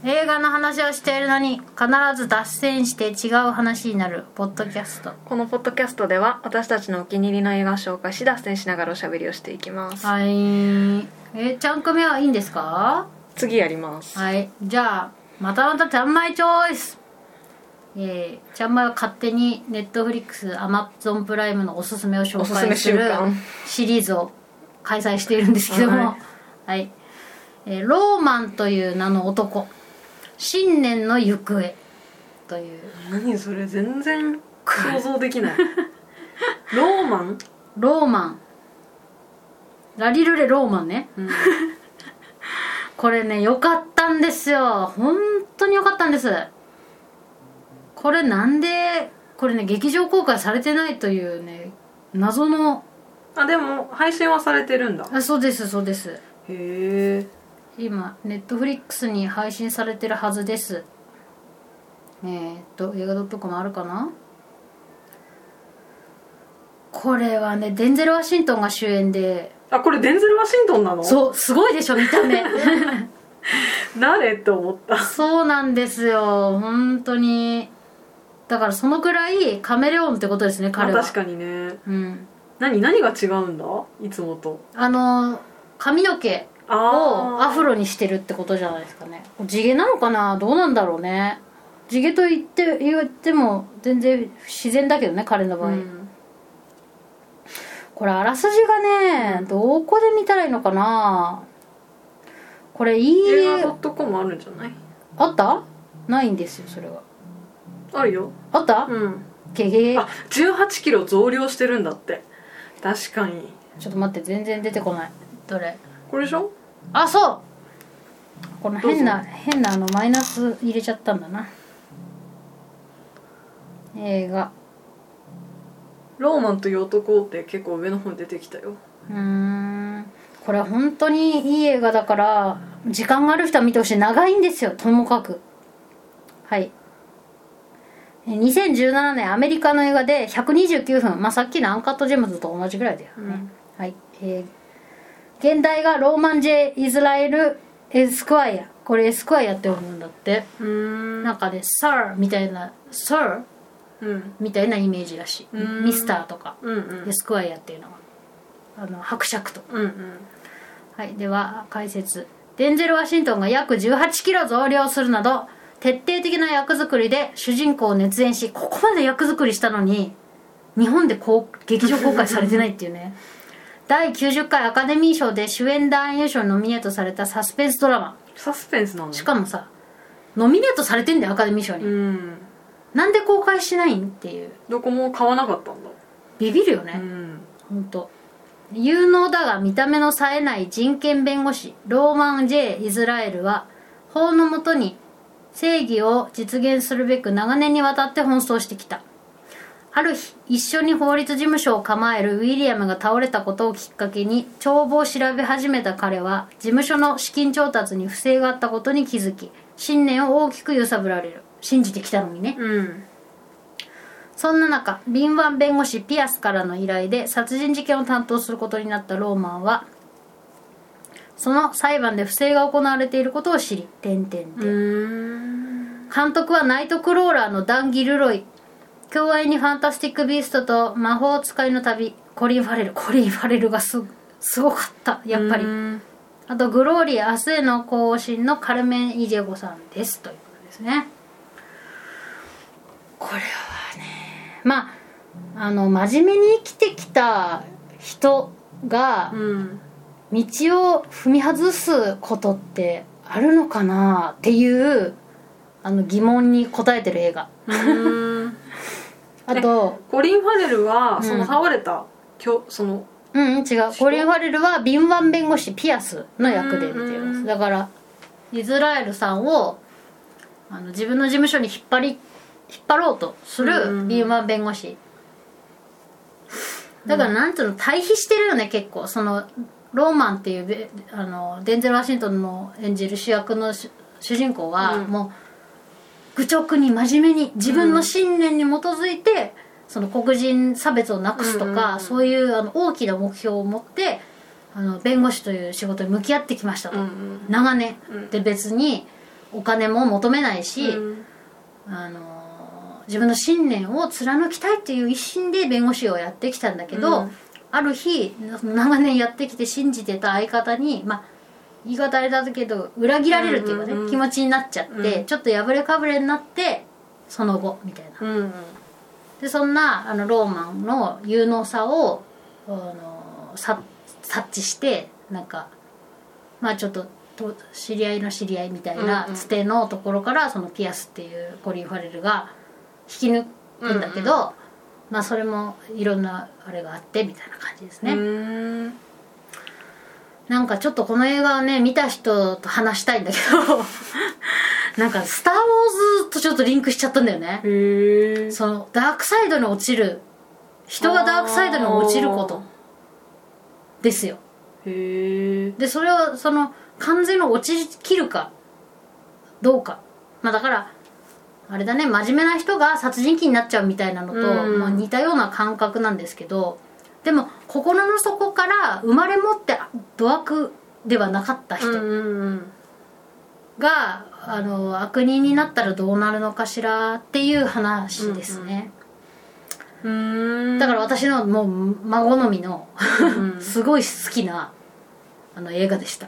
映画の話をしているのに必ず脱線して違う話になるポッドキャスト。 このポッドキャストでは私たちのお気に入りの映画を紹介し脱線しながらおしゃべりをしていきます。 はい。ちゃんこめはいいんですか？ 次やります。 はい。じゃあまたちゃんまいチョイス。ちゃんまいは勝手にネットフリックス、アマゾンプライムのおすすめを紹介するシリーズを開催しているんですけども、はい。ローマンという名の男、信念の行方という。 何それ、全然想像できない。ローマンラリルレローマンね、これね良かったんですよ。本当に良かったんです。これなんでこれね劇場公開されてないというね謎の。 でも配信はされてるんだ。 そうですそうです。 へえ。 今ネットフリックスに配信されてるはずです。映画.comあるかな。これはねデンゼル・ワシントンが主演で。 これデンゼル・ワシントンなの？ そうすごいでしょ見た目。 誰って思った。 そうなんですよ本当に。だからそのくらいカメレオンってことですね彼は。 確かにね。何が違うんだいつもと。 髪の毛をアフロにしてるってことじゃないですかね。地毛なのかな、どうなんだろうね。地毛と言っても全然自然だけどね彼の場合、これあらすじがね、どこで見たらいいのかな。これ映画.comあるんじゃない？ あった？ないんですよそれは。 あるよ。 あった？ゲゲ 18キロ増量してるんだって。確かに。 ちょっと待って全然出てこない。どれ？ これでしょ？そう。 この変なマイナス入れちゃったんだな。映画ローマンという男って結構上の方に出てきたよ。 これは本当にいい映画だから時間がある人は見てほしい。長いんですよともかく。はい。2017年アメリカの映画で129分、さっきのアンカットジェムズと同じぐらいだよね。はい。現代がローマン・J・イスラエル・エスクワイア。これエスクワイアって読むんだって。なんかねサーみたいなみたいなイメージだし、ミスターとか、エスクワイアっていうのは伯爵と、はい。では解説。デンゼル・ワシントンが約18キロ増量するなど徹底的な役作りで主人公を熱演し、ここまで役作りしたのに日本で劇場公開されてないっていうね。第90回アカデミー賞で主演男優賞にノミネートされたサスペンスドラマ。 サスペンスなの？しかもさノミネートされてんだよアカデミー賞に。なんで公開しないんっていう。 どこも買わなかったんだ。 ビビるよね。本当。有能だが見た目の冴えない人権弁護士ローマン・J・イスラエルは法の下に正義を実現するべく長年にわたって奔走してきた。ある日一緒に法律事務所を構えるウィリアムが倒れたことをきっかけに帳簿を調べ始めた彼は事務所の資金調達に不正があったことに気づき信念を大きく揺さぶられる。信じてきたのにね。そんな中敏腕弁護士ピアスからの依頼で殺人事件を担当することになったローマンはその裁判で不正が行われていることを知り監督はナイトクローラーのダン・ギルロイ、共愛にファンタスティック・ビーストと魔法使いの旅コリン・ファレルがすごかったやっぱり。あとグローリー明日への行進のカルメン・イジェゴさんですということですね。これはね真面目に生きてきた人が道を踏み外すことってあるのかなっていう疑問に答えてる映画。あとコリン・ファレルはその倒れた、違う。 コリン・ファレルは敏腕弁護士ピアスの役で出ています。だからイスラエルさんを自分の事務所に引っ張ろうとする敏腕弁護士だからなんていうの対比してるよね結構。そのローマンっていうデンゼル・ワシントンの演じる主役の主人公はもう愚直に真面目に自分の信念に基づいてその黒人差別をなくすとか、そういう大きな目標を持って弁護士という仕事に向き合ってきましたと、長年、で別にお金も求めないし、自分の信念を貫きたいっていう一心で弁護士をやってきたんだけど、ある日長年やってきて信じてた相方に、言い方あれだけど裏切られるっていうかね、気持ちになっちゃって、ちょっと破れかぶれになってその後みたいな、でそんなローマンの有能さを察知して、なんかちょっと知り合いの知り合いみたいなつてのところからそのピアスっていうコリン・ファレルが引き抜くんだけど、それもいろんなあれがあってみたいな感じですね。なんかちょっとこの映画をね見た人と話したいんだけどなんかスター・ウォーズとちょっとリンクしちゃったんだよね。そのダークサイドに落ちる、人がダークサイドに落ちることですよ。でそれをその完全に落ちきるかどうか、だからあれだね、真面目な人が殺人鬼になっちゃうみたいなのと、似たような感覚なんですけど、でも心の底から生まれ持ってド悪ではなかった人が悪人になったらどうなるのかしらっていう話ですね。だから私のもう真好みのすごい好きな映画でした。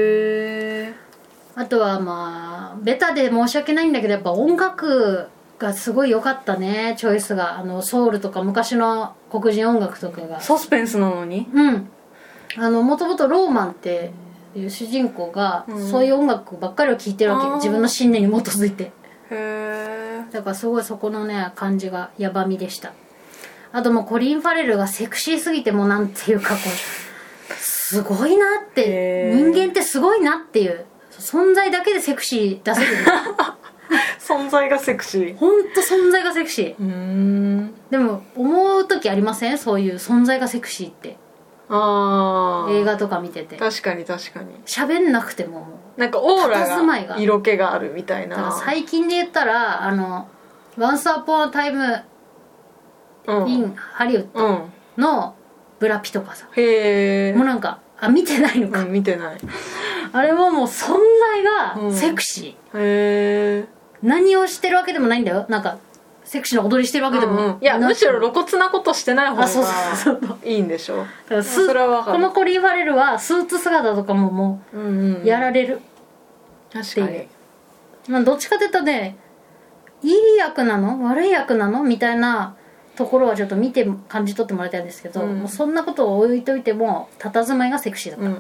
あとはベタで申し訳ないんだけど、やっぱ音楽がすごい良かったね、チョイスが。ソウルとか昔の黒人音楽とかがサスペンスなのに、 もともとローマンっていう主人公がそういう音楽ばっかりを聴いてるわけ、自分の信念に基づいて。だからすごいそこのね感じがやばみでした。あともうコリン・ファレルがセクシーすぎて、もうなんていうかすごいなって、人間ってすごいなっていう存在だけでセクシー出せる存在がセクシー、 ほんと存在がセクシー。でも思う時ありません？そういう存在がセクシーって。映画とか見てて確かに喋んなくてもなんかオーラが色気があるみたいな。 だから最近で言ったらOnce Upon a Time in ハリウッドのブラピとかさ、もうなんか見てないのか、 見てないあれももう存在がセクシー、何をしてるわけでもないんだよ、なんかセクシーな踊りしてるわけでも、 いやむしろ露骨なことしてない方がいいんでしょ。だからそれは分かる。 このコリン・ファレルはスーツ姿とかももうやられる、 確かに。 どっちかというとね、いい役なの悪い役なのみたいなところはちょっと見て感じ取ってもらいたいんですけど、もうそんなことを置いといても佇まいがセクシーだった、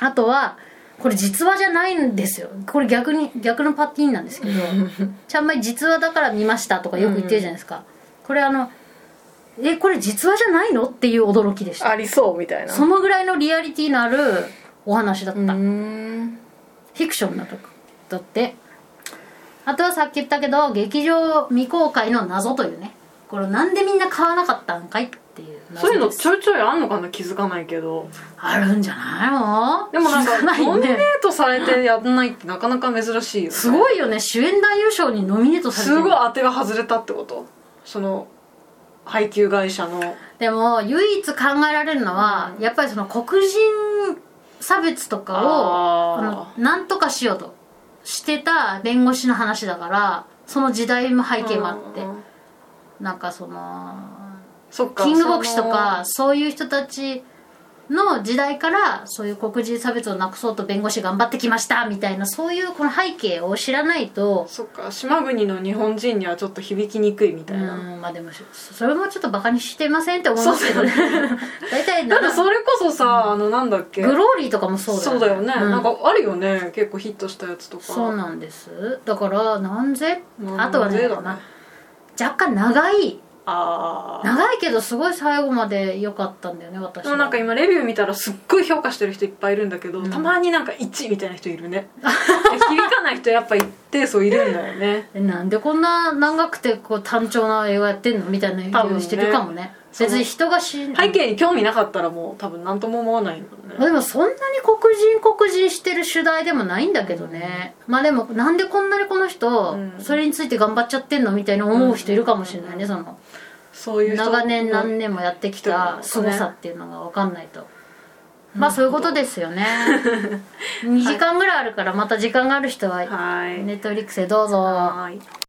あとはこれ実話じゃないんですよ、これ逆のパティーンなんですけどちゃんまり実話だから見ましたとかよく言ってるじゃないですか、これこれ実話じゃないのっていう驚きでした。 ありそうみたいな、 そのぐらいのリアリティのあるお話だった。フィクションだって。あとはさっき言ったけど劇場未公開の謎というね、これなんでみんな買わなかったんかいっていう謎です。 そういうのちょいちょいあんのかな、気づかないけど。 あるんじゃないの。 でもなんかノミネートされてやんないってなかなか珍しいよね。 すごいよね、主演男優賞にノミネートされてる。 すごい当てが外れたってこと、その配給会社の。 でも唯一考えられるのは、やっぱりその黒人差別とかをなんとかしようとしてた弁護士の話だから、その時代も背景もあって、なんかそのキング牧師とかそういう人たちの時代からそういう黒人差別をなくそうと弁護士頑張ってきましたみたいな、そういうこの背景を知らないと。 そっか、島国の日本人にはちょっと響きにくいみたいな。 でもそれもちょっとバカにしてませんって思いますけどね大体だってそれこそさ、なんだっけ、 グローリーとかもそうだよね。 そうだよね、なんかあるよね、結構ヒットしたやつとか。 そうなんです。だからなんぜ、あとはね、若干長いけどすごい最後まで良かったんだよね、私は。 でもなんか今レビュー見たらすっごい評価してる人いっぱいいるんだけど、たまになんか1みたいな人いるね響かない人やっぱ一定数いるんだよねなんでこんな長くて単調な映画やってんのみたいな言うしてるかもね。別に人が背景に興味なかったらもう多分何とも思わないもんね。 でもそんなに黒人してる主題でもないんだけどね、でもなんでこんなにこの人、それについて頑張っちゃってんのみたいな思う人いるかもしれないね、 そういう人長年何年もやってきた凄さっていうのが分かんないと。 まあそういうことですよね2時間ぐらいあるから、また時間がある人ははいネットフリックスでどうぞ。 はい。